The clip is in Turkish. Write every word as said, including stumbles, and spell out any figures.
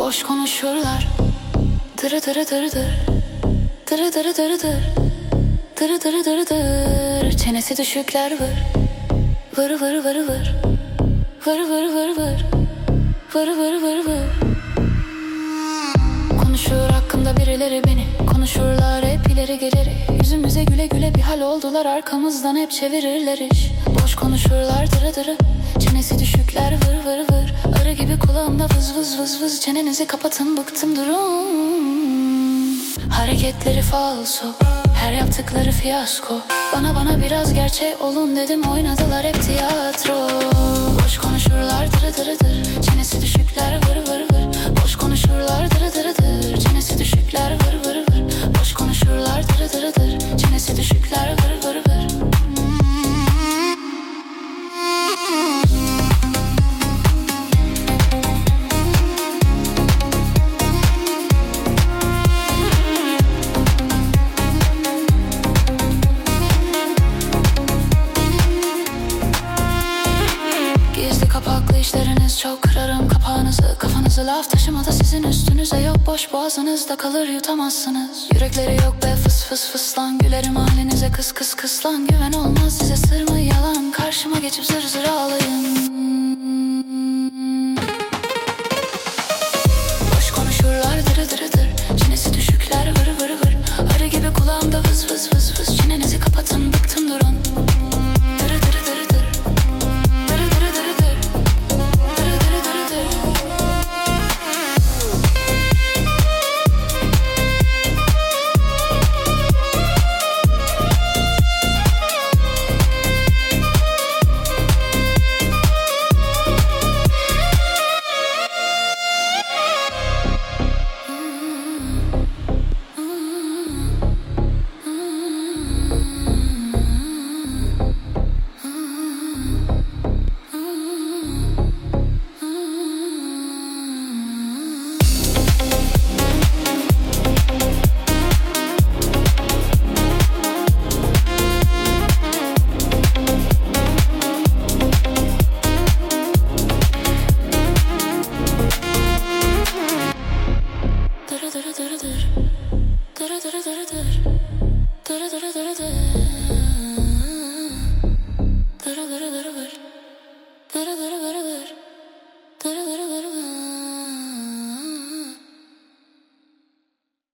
boş konuşurlar. Dırı dırı dırı dır, dırı dırı dırı dır, dırı dırı dırı dır. Çenesi düşükler vır, vır vır vır vır, vır vır vır vır, vır vır vır vır. Konuşur hakkında birileri beni, konuşurlar hep ileri gelir. Yüzümüze güle güle bir hal oldular, arkamızdan hep çevirirler iş. Boş konuşurlar dırı dırı, çenesi düşükler vır vır vır. Arı gibi kulağımda vız vız vız vız. Çenenizi kapatın, bıktım durun. Hareketleri falso, her yaptıkları fiyasko. Bana bana biraz gerçek olun dedim, oynadılar hep tiyatro. Boş konuşurlar dırı dırı dır, çenesi düşükler vır vır vır. Boş konuşurlar dırı dırı dır, çenesi düşükler vır vır vır. Boş konuşurlar dırı dırı dır, çenesi düşükler vır vır vır. Kapaklı işleriniz çok, kırarım kapağınızı. Kafanızı laf taşımada sizin üstünüze yok. Boş boğazınızda kalır, yutamazsınız. Yürekleri yok be fıs fıs fıs lan. Gülerim halinize kıs kıs kıs lan. Güven olmaz size, sır mı yalan. Karşıma geçip zır zır ağlayın. Boş konuşurlar dırı dırı dır, çenesi düşükler vır vır vır. Arı gibi kulağımda vız vız vız vız. Çenenizi kapatın, bıktım durun. Dırı dırı dırı dır, dırı dırı dırı dır, dırı dırı dırı dır.